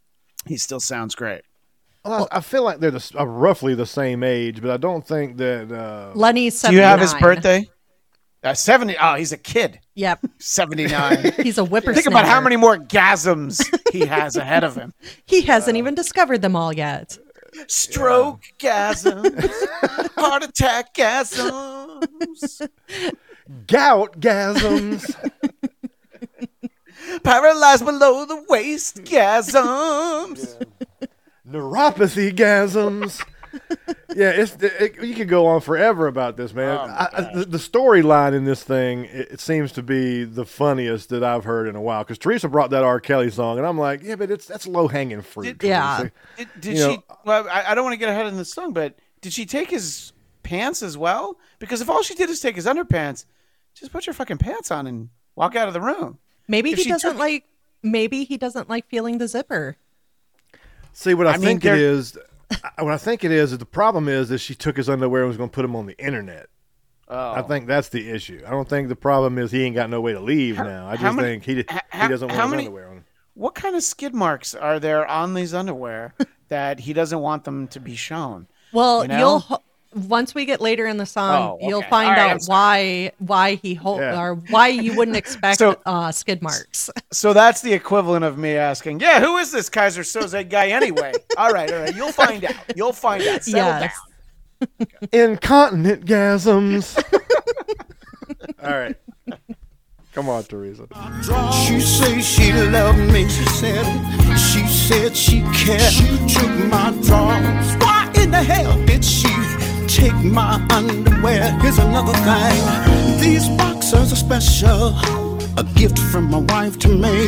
he still sounds great. Well, I, I feel like they're the, uh, roughly the same age, but I don't think that. Uh, Lenny's Do seventy-nine. you have his birthday? Uh, seventy. Oh, he's a kid. Yep. seventy-nine. He's a whippersnapper. Think about how many more gasms he has ahead of him. He hasn't uh, even discovered them all yet. Stroke yeah. gasms, heart attack gasms, gout gasms, paralyzed below the waist gasms, yeah. neuropathy gasms. Yeah, it's it, it, you could go on forever about this, man. Oh I, I, the, the storyline in this thing, it, it seems to be the funniest that I've heard in a while. Because Teresa brought that R. Kelly song, and I'm like, yeah, but it's that's low hanging fruit. Did, yeah. Did, did she? Know, well, I, I don't want to get ahead of the song, but did she take his pants as well? Because if all she did is take his underpants, just put your fucking pants on and walk out of the room. Maybe if he doesn't took, like. Maybe he doesn't like feeling the zipper. See, what I, I think mean, it is. What I think it is is the problem is that she took his underwear and was going to put them on the internet. Oh. I think that's the issue. I don't think the problem is he ain't got no way to leave how, now. I just many, think he how, he doesn't want his many, underwear on. What kind of skid marks are there on these underwear that he doesn't want them to be shown? Well, you know? you'll once we get later in the song, Oh, you'll okay. find All right, I'm out why why he hold Yeah. or why you wouldn't expect So- uh, skid marks. So that's the equivalent of me asking, yeah, who is this Kaiser Soze guy anyway? all right, all right. You'll find out. You'll find out. Settle Yes. down. Incontinent gasms. All right. Come on, Teresa. She said she loved me. She said she said she cared. She took my drawers. Why in the hell did she take my underwear? Here's another thing. These boxers are special. A gift from my wife to me.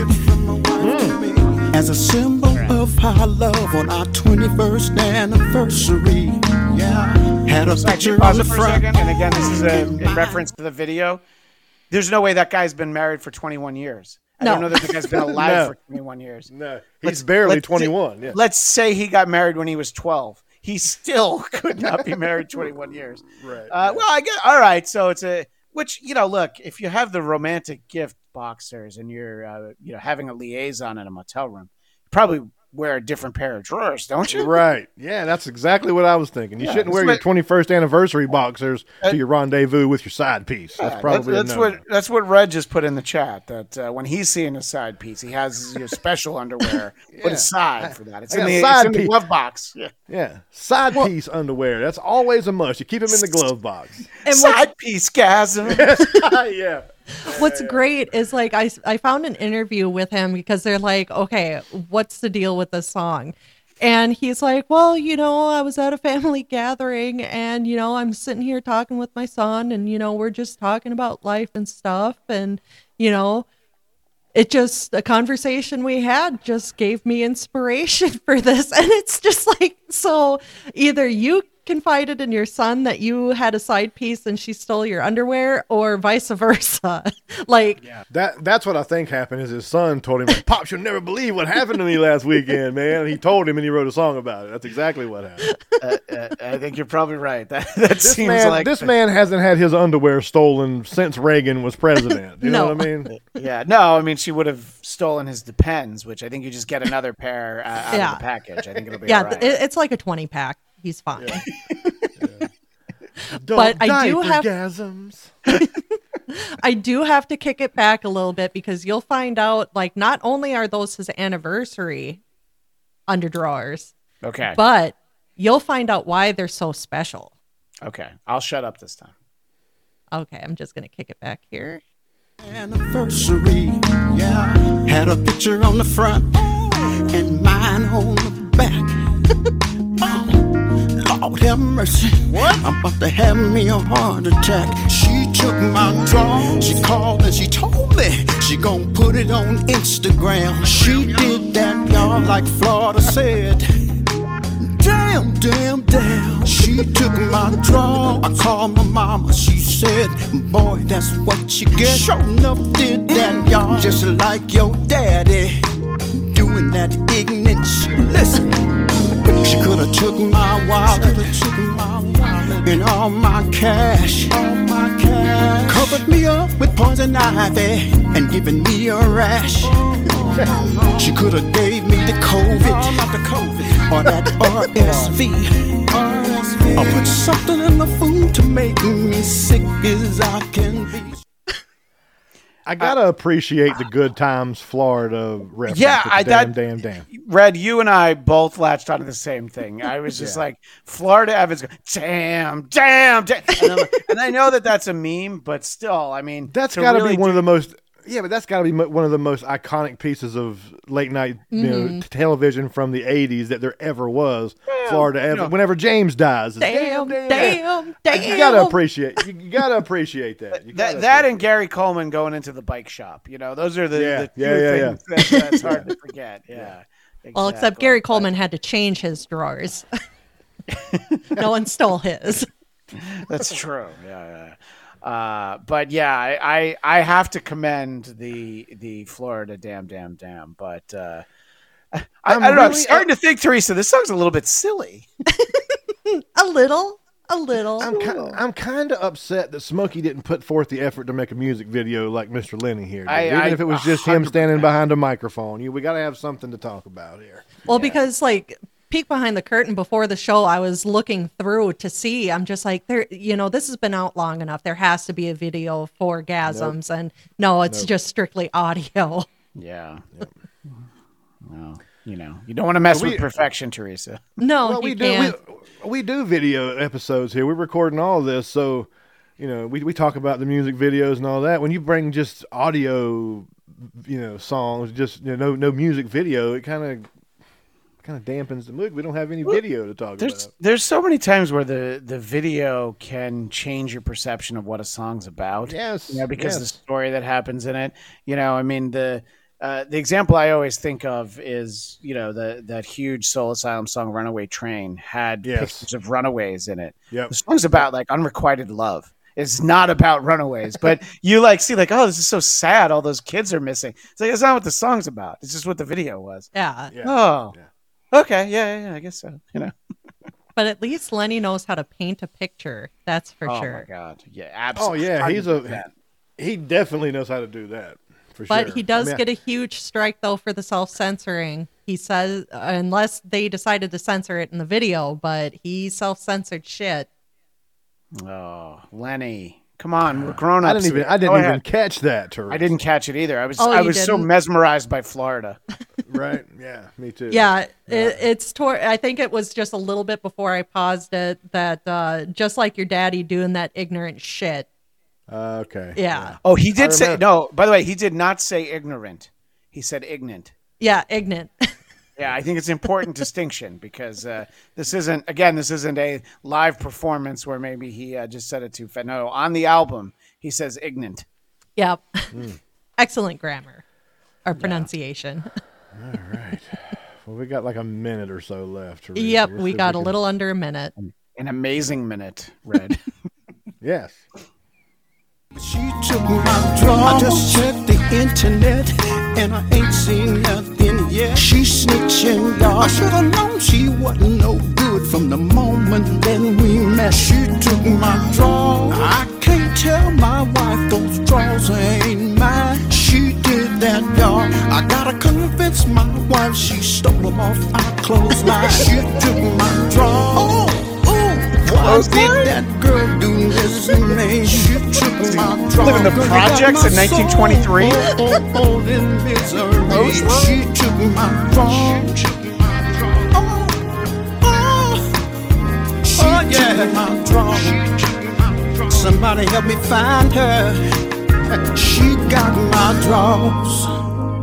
Mm. As a symbol of our love on our twenty-first anniversary. Yeah. Had a So actually, picture pause on it the for a front. second. And again, this is a in reference to the video. There's no way that guy's been married for twenty-one years. I No. don't know that the guy's been alive No. for twenty-one years. No, he's Let's- barely let's- twenty-one. Yeah. Let's say he got married when he was twelve. He still could not be married twenty-one years. Right. Uh, well, I get all right. So it's a which you know. Look, if you have the romantic gift boxers and you're uh, you know having a liaison in a motel room, you probably wear a different pair of drawers, don't you? Right. Yeah, that's exactly what I was thinking. You Yeah, shouldn't that's wear your what- twenty-first anniversary boxers Uh, to your rendezvous with your side piece. That's Yeah, probably that's, a that's no-no. what that's what Red just put in the chat. That uh, when he's seeing a side piece, he has your special underwear put Yeah. aside for that. It's I in got the, side it's in the piece. glove box. Yeah. Yeah, side piece underwear. That's always a must. You keep them in the glove box. And what's, Side piece gasm. yeah. what's great is like I I found an interview with him because they're like, okay, what's the deal with this song? And he's like, well, you know, I was at a family gathering and, you know, I'm sitting here talking with my son and, you know, we're just talking about life and stuff. And, you know, it just, a conversation we had just gave me inspiration for this. And it's just like, so either you confided in your son that you had a side piece and she stole your underwear or vice versa. Like, That that's what I think happened. Is his son told him, like, "Pops, you'll never believe what happened to me last weekend, man." He told him, and he wrote a song about it. That's exactly what happened. uh, uh, I think you're probably right. That that This seems man, like this man hasn't had his underwear stolen since Reagan was president. You know No. what I mean? Yeah, no, I mean she would have stolen his Depends, which I think you just get another pair uh, out Yeah. of the package. I think it'll be yeah, all right. it, it's like a twenty pack. He's fine. But I do have- gasms. I do have to kick it back a little bit because you'll find out, like, not only are those his anniversary underdrawers, Okay, but you'll find out why they're so special. okay, I'll shut up this time. Okay, I'm just gonna kick it back here. Anniversary, yeah. Had a picture on the front and mine on the back. Oh, Lord have mercy. What? I'm about to have me a heart attack. She took my draw. She called and she told me she gon' put it on Instagram. She did that, y'all, like Florida said. Damn, damn, damn. She took my draw. I called my mama. She said, boy, that's what you get. Sure enough did that, y'all. Just like your daddy. Doing that ignorant shit. Listen, she coulda took my wallet. And all my cash. All my cash. Covered me up with poison ivy. And given me a rash. She coulda gave me the COVID. Not the COVID. Or that R S V. Or put something in the food to make me sick as I can be. I gotta appreciate the Good Times Florida reference. Yeah, with the I- damn, that- damn, damn. Red, you and I both latched onto the same thing. I was just Yeah. like, Florida Evans, go, damn, damn, damn. And, I'm like- and I know that that's a meme, but still, I mean, That's to got to really be one of do- the most. Yeah, but that's got to be mo- one of the most iconic pieces of late night you know, t- television from the eighties that there ever was. Florida Evans. know. Whenever James dies, it's, Damn, damn, damn. You gotta appreciate. You, you gotta appreciate that. You That, gotta that appreciate and Gary Coleman going into the bike shop. You know, those are the, Yeah, the two yeah, yeah, things That, that's hard to forget. Yeah. Well, except exactly. Gary Coleman had to change his drawers. No one stole his. That's true. Yeah, yeah. Uh, but yeah, I, I I have to commend the the Florida damn damn damn. But uh, I, I I'm don't know. I'm really- starting to think, Teresa, this song's a little bit silly. A little, a little. I'm ki- I'm kind of upset that Smokey didn't put forth the effort to make a music video like Mister Lenny here. did. I- Even I- if it was just him standing behind a microphone, you we got to have something to talk about here. Well, because like peek behind the curtain before the show, I was looking through to see. I'm just like, there, you know, this has been out long enough. There has to be a video for Gasms, nope. and no, it's nope. just strictly audio. Yeah. Yep. Well, you know, you don't want to mess we, with perfection, Teresa. No, well, we you do. can't. We, we do video episodes here. We're recording all of this, so you know, we we talk about the music videos and all that. When you bring just audio, you know, songs, just you know, no no music video, it kind of. kind of dampens the mood. We don't have any video to talk there's, about. There's so many times where the, the video can change your perception of what a song's about. Yes. You know, because yes. the story that happens in it. You know, I mean, the uh, the example I always think of is, you know, the that huge Soul Asylum song Runaway Train had yes. pictures of runaways in it. Yep. The song's about like unrequited love. It's not about runaways, but you like see like, oh, this is so sad. All those kids are missing. It's like, it's not what the song's about. It's just what the video was. Yeah. yeah. Oh, yeah. Okay, yeah, yeah, I guess so. You know, but at least Lenny knows how to paint a picture. That's for oh sure. Oh my god, yeah, absolutely. Oh yeah, he's a he definitely knows how to do that for but sure. he does I mean, get a huge strike though for the self censoring. He says uh, unless they decided to censor it in the video, but he self censored shit. Oh, Lenny. Come on, we're grown I ups. didn't even I didn't even catch that. Teresa. I didn't catch it either. I was oh, I was didn't? so mesmerized by Florida. Right? Yeah, me too. Yeah, yeah. It, it's tor- I think it was just a little bit before I paused it that uh, just like your daddy doing that ignorant shit. Uh, okay. Yeah. yeah. Oh, he did say no. By the way, he did not say ignorant. He said ignorant. Yeah, ignorant. Yeah, I think it's an important distinction because uh, this isn't, again, this isn't a live performance where maybe he uh, just said it too fast. No, on the album, he says ignorant. Yep. Mm. Excellent grammar or pronunciation. Yeah. All right. Well, we got like a minute or so left. Teresa. Yep, We'll we got we a can... little under a minute. An amazing minute, Red. Yes. She took my draw. I just checked the internet and I ain't seen nothing yet. She snitching, y'all. I should have known she wasn't no good from the moment that we met. She took my draw. I can't tell my wife those draws ain't mine. She did that, y'all. I gotta convince my wife she stole them off our clothesline. She took my draw. Oh. Why did that girl do this to me? She took my draw. Living the projects in nineteen twenty-three. Oh, oh, oh, in misery. She took my draw. Oh, oh, she oh, yeah. took my draw. Somebody help me find her. She got my draws.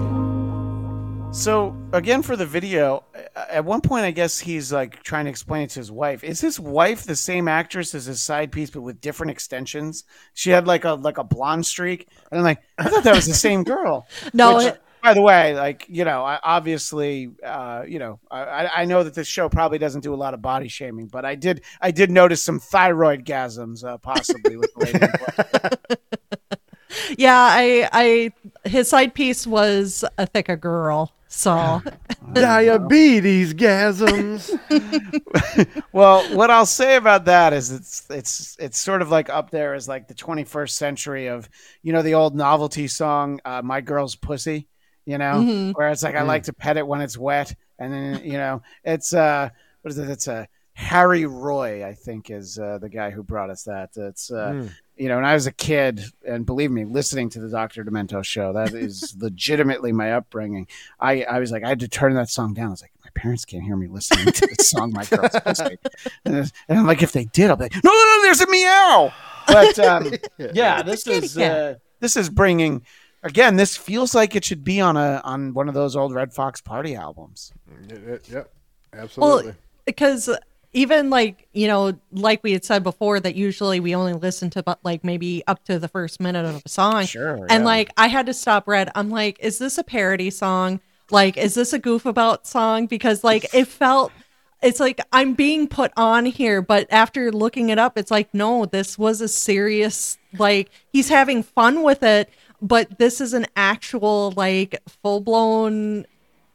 So again, for the video, at one point, I guess he's like trying to explain it to his wife. Is his wife the same actress as his side piece, but with different extensions? She had like a like a blonde streak, and I'm like, I thought that was the same girl. No. Which, it- by the way, like you know, I, obviously, uh, you know, I, I know that this show probably doesn't do a lot of body shaming, but I did I did notice some thyroid gasms, uh, possibly with the lady in play. Yeah, I I his side piece was a thicker girl. So diabetes gasms. Well, what I'll say about that is it's it's it's sort of like up there as like the twenty-first century of, you know, the old novelty song uh, My Girl's Pussy, you know, mm-hmm. where it's like, I like to pet it when it's wet. And then, you know, it's uh what is it? It's a uh, Harry Roy, I think, is uh, the guy who brought us that. It's uh mm. You know, when I was a kid, and believe me, listening to the Doctor Demento show, that is legitimately my upbringing. I, I was like, I had to turn that song down. I was like, my parents can't hear me listening to this song, My Girl's Pussy. And, and I'm like, if they did, I'll be like, no, no, no, there's a meow. But um, yeah, this is uh, this is bringing. Again, this feels like it should be on a on one of those old Red Fox Party albums. Yep, absolutely. Well, because. Even like, you know, like we had said before, that usually we only listen to but like maybe up to the first minute of a song. Sure. And yeah. like, I had to stop Red. I'm like, is this a parody song? Like, is this a goof about song? Because like, it felt, it's like I'm being put on here. But after looking it up, it's like, no, this was a serious, like, he's having fun with it. But this is an actual, like, full blown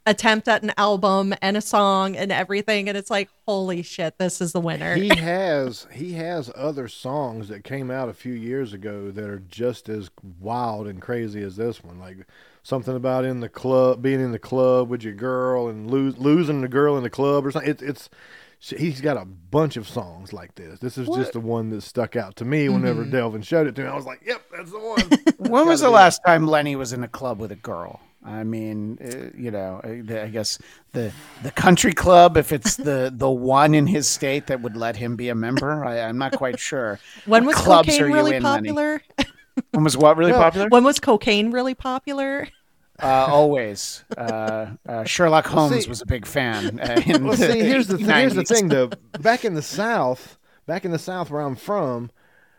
attempt at an album and a song and everything, and it's like, holy shit, this is the winner. He has he has other songs that came out a few years ago that are just as wild and crazy as this one. Like something about in the club, being in the club with your girl and lose, losing the girl in the club or something. It, it's he's got a bunch of songs like this. This is What? just the one that stuck out to me whenever Mhm. Delvin showed it to me. I was like, yep, that's the one. When was the be last time Lenny was in a club with a girl? I mean, uh, you know, uh, I guess the the country club, if it's the, the one in his state that would let him be a member, I, I'm not quite sure. When What was clubs are cocaine you really in, Lenny? popular? When was what really No. popular? When was cocaine really popular? Uh, always. Uh, uh, Sherlock Holmes see- was a big fan. Uh, in Well, the see, here's the th- here's the nineties. thing though. Back in the South, back in the South where I'm from,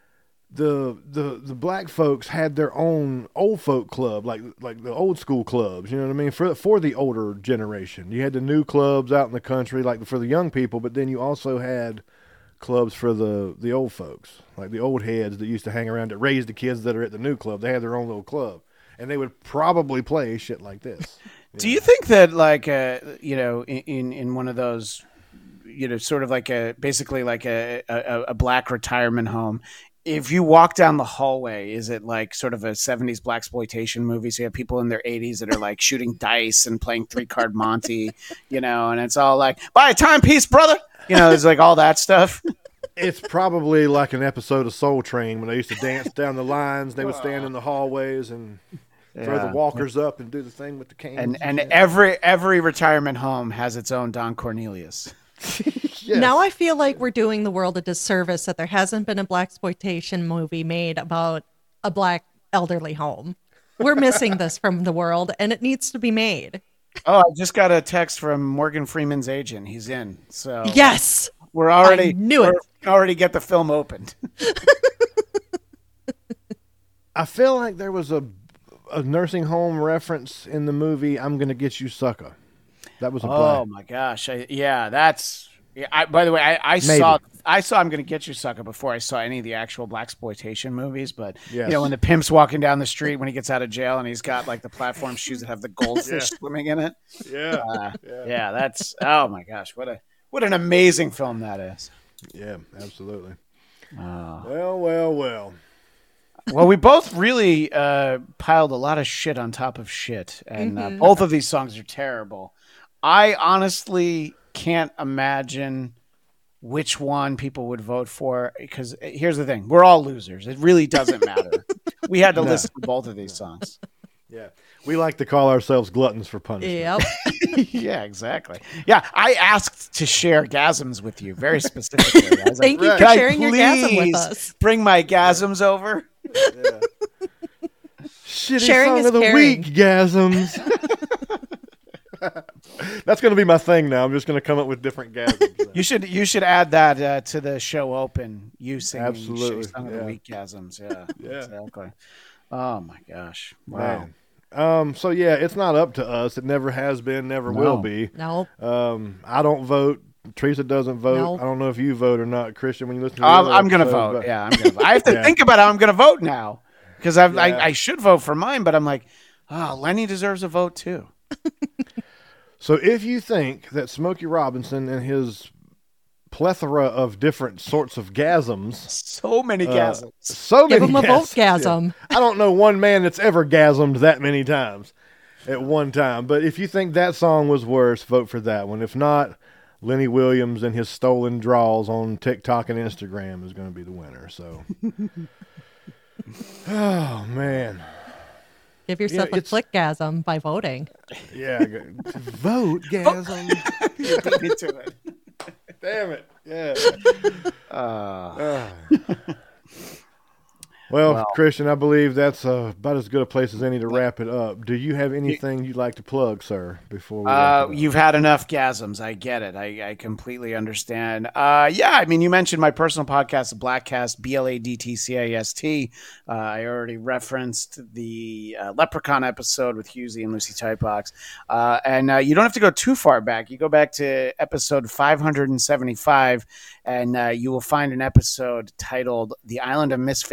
the the the black folks had their own old folk club, like like the old school clubs. You know what I mean? For for the older generation, you had the new clubs out in the country, like for the young people. But then you also had clubs for the the old folks, like the old heads that used to hang around that raised the kids that are at the new club. They had their own little club, and they would probably play shit like this. Do you think that, like, uh, you know, in in one of those, you know, sort of like a basically like a a, a black retirement home, if you walk down the hallway, is it like sort of a seventies blaxploitation movie? So you have people in their eighties that are like shooting dice and playing three card Monte, you know, and it's all like, buy a timepiece, brother. You know, it's like all that stuff. It's probably like an episode of Soul Train when they used to dance down the lines. They would stand in the hallways and throw Yeah. the walkers up and do the thing with the canes. And and shit. every every retirement home has its own Don Cornelius. Yes. Now I feel like we're doing the world a disservice that there hasn't been a blaxploitation movie made about a black elderly home. We're missing this from the world, and it needs to be made. Oh, I just got a text from Morgan Freeman's agent. He's in. So Yes, we're already I knew it. we're- already get the film opened. I feel like there was a a nursing home reference in the movie I'm Gonna Get You Sucker. That was a Oh black. my gosh! I, yeah, that's. Yeah, I, by the way, I, I Maybe. saw I saw I'm Gonna Get You Sucker before I saw any of the actual blaxploitation movies. But Yes. you know, when the pimp's walking down the street when he gets out of jail and he's got like the platform shoes that have the goldfish swimming in it. Yeah. Uh, yeah, that's. Oh my gosh! What a what an amazing film that is. Yeah, absolutely. Oh. Well, well, well. Well, we both really uh, piled a lot of shit on top of shit, and uh, Mhm. both of these songs are terrible. I honestly can't imagine which one people would vote for, because here's the thing: we're all losers. It really doesn't matter. We had to No. listen to both of these songs. Yeah. We like to call ourselves gluttons for punishment. Yep. Yeah, exactly. Yeah, I asked to share gasms with you very specifically. I was Thank you for "Can I sharing your gasm with please us." Bring my gasms over. Yeah. Shitty Sharing song is of the caring. week, gasms. That's going to be my thing now. I'm just going to come up with different gasms. You should you should add that uh, to the show open. You singing Absolutely, Shitty Song of yeah. the Week gasms. Yeah, Yeah. exactly. Oh my gosh! Wow. Man. Um, so yeah, it's not up to us. It never has been, never No. will be. Nope. Um, I don't vote. Teresa doesn't vote. Nope. I don't know if you vote or not, Christian. When you listen to the I'm, other I'm gonna episodes, vote. but- Yeah, I'm gonna vote. I have to Yeah. think about how I'm gonna vote now because I've Yeah. I, I should vote for mine, but I'm like, oh, Lenny deserves a vote too. So if you think that Smokey Robinson and his plethora of different sorts of gasms, So many uh, gasms. so Give many him a vote gasms, gasm. yeah. I don't know one man that's ever gasmed that many times at one time. But if you think that song was worse, vote for that one. If not, Lenny Williams and his stolen draws on TikTok and Instagram is going to be the winner. So, oh man, Give yourself Yeah, a it's- clickgasm by voting. yeah, go- vote gasm. Beat me to it. Damn it, yeah. Uh, Ah. Well, Well. Christian, I believe that's uh, about as good a place as any to wrap it up. Do you have anything you'd like to plug, sir, before we wrap Uh, it up? you've had enough gasms. I get it. I, I completely understand. Uh, yeah, I mean, you mentioned my personal podcast, the Blackcast, B L A D T C A S T. Uh, I already referenced the uh, Leprechaun episode with Husey and Lucy Typebox. Uh, and uh, you don't have to go too far back. You go back to episode five seventy-five, and uh, you will find an episode titled The Island of Misfit Droids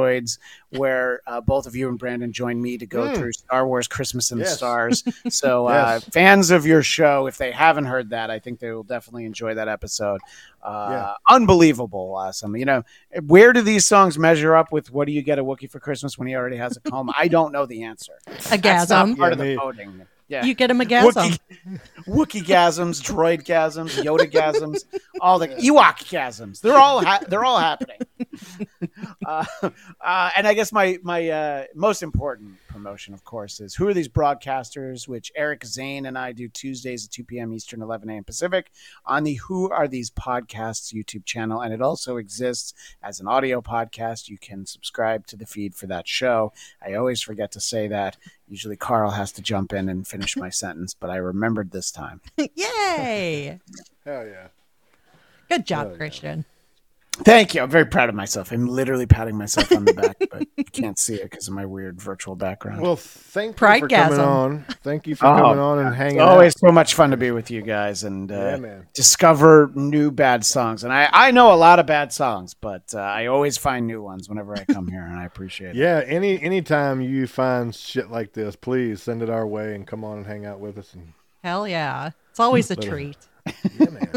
Droids, where uh, both of you and Brandon joined me to go Mm. through Star Wars Christmas in the Yes. Stars. So uh, Yes. fans of your show, if they haven't heard that, I think they will definitely enjoy that episode. Uh, Yeah. Unbelievable awesome. You know, where do these songs measure up with what do you get a Wookiee for Christmas when he already has a comb? I don't know the answer. A That's not gasm. part Yeah, of the me- voting. Yeah. You get him a gasm. Wookie gasms, droid gasms, Yoda gasms, all the Ewok gasms. They're all ha- they're all happening. Uh, uh, and I guess my my uh, most important promotion, of course, is Who Are These Broadcasters, which Eric Zane and I do Tuesdays at two p.m. Eastern, eleven a.m. Pacific on the Who Are These Podcasts YouTube channel, and it also exists as an audio podcast. You can subscribe to the feed for that show. I always forget to say that. Usually Carl has to jump in and finish my sentence, but I remembered this time. Yay! Hell yeah. Good job, Oh, yeah. Christian. Thank you. I'm very proud of myself. I'm literally patting myself on the back, but you can't see it because of my weird virtual background. Well, thank you for coming Pridegasm. on. Thank you for Oh, coming on and hanging it's always out. so much fun to be with you guys and uh, Yeah, man. discover new bad songs. And I, I know a lot of bad songs, but uh, I always find new ones whenever I come here, and I appreciate it. Yeah, any anytime you find shit like this, please send it our way and come on and hang out with us. And Hell yeah. It's always a Little- treat. yeah, man.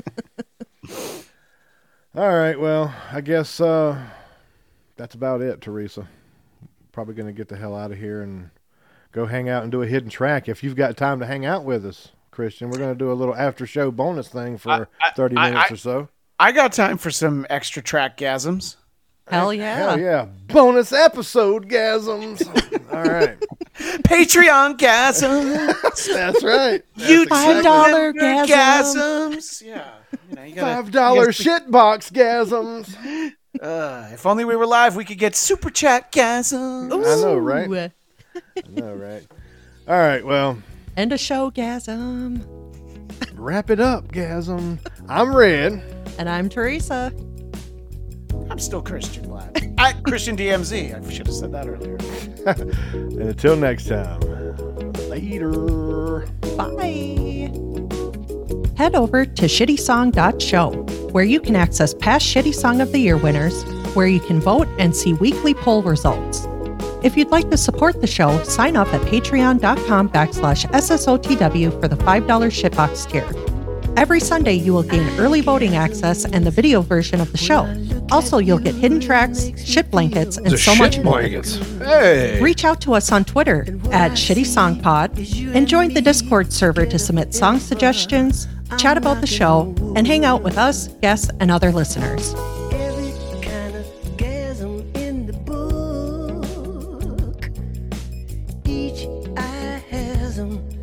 All right, well, I guess uh, that's about it, Teresa. Probably going to get the hell out of here and go hang out and do a hidden track. If you've got time to hang out with us, Christian, we're going to do a little after show bonus thing for I- I- thirty I- minutes I- or so. I got time for some extra track gasms. Hell yeah. Hell yeah. Bonus episode gasms. All right. Patreon gasms. That's right. You Five dollar gasms. gasm. gasms. Yeah. You know, you gotta, Five dollar you shit box gasms. Uh, if only we were live, we could get super chat gasms. I know, right? Ooh. I know, right? All right, well, End of show gasm. wrap it up, gasm. I'm Red. And I'm Teresa. I'm still Christian Black. At Christian D M Z. I should have said that earlier. And until next time, later. Bye. Head over to shitty song dot show, where you can access past Shitty Song of the Year winners, where you can vote and see weekly poll results. If you'd like to support the show, sign up at patreon.com backslash SSOTW for the five dollar shitbox tier. Every Sunday, you will gain early voting access and the video version of the show. Also, you'll get hidden tracks, shit blankets, and The so much shit more. blankets. Hey. Reach out to us on Twitter at Shitty Song Pod and join the Discord server to submit song suggestions, chat about the show, and hang out with us, guests, and other listeners. Every kind of gasm in the book. Each eye has 'em.